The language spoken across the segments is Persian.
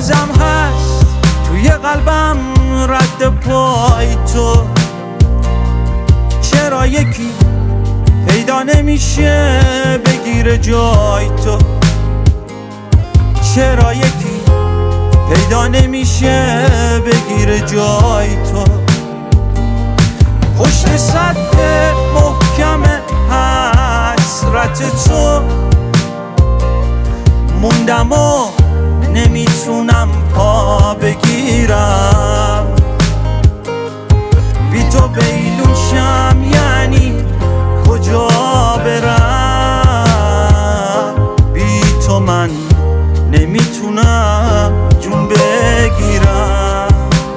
هنوزم هست توی قلبم رد پای تو. چرا یکی پیدا نمیشه بگیره جای تو؟ چرا یکی پیدا نمیشه بگیره جای تو؟ پشت سد محکم حسرت تو موندم و نمیتونم پا بگیرم. بی تو بیلون شم یعنی کجا برم؟ بی تو من نمیتونم جون بگیرم.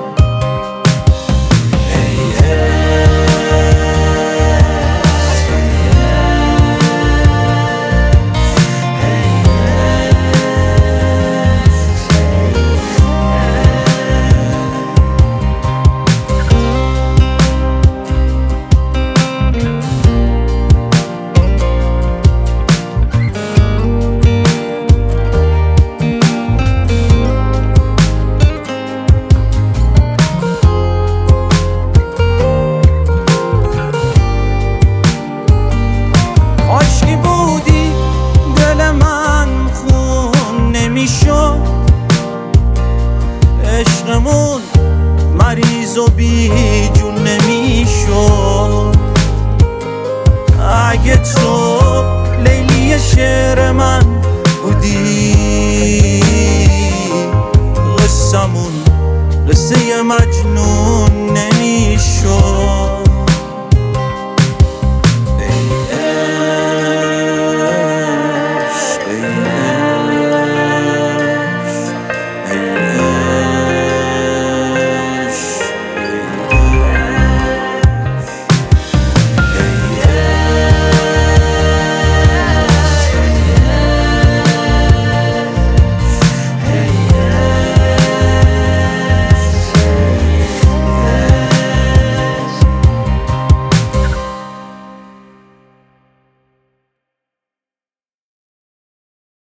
عاشقی بودی دل من خون نمیشد، عشقمون مریض و بی جون نمیشد. اگه تو لیلی شعر من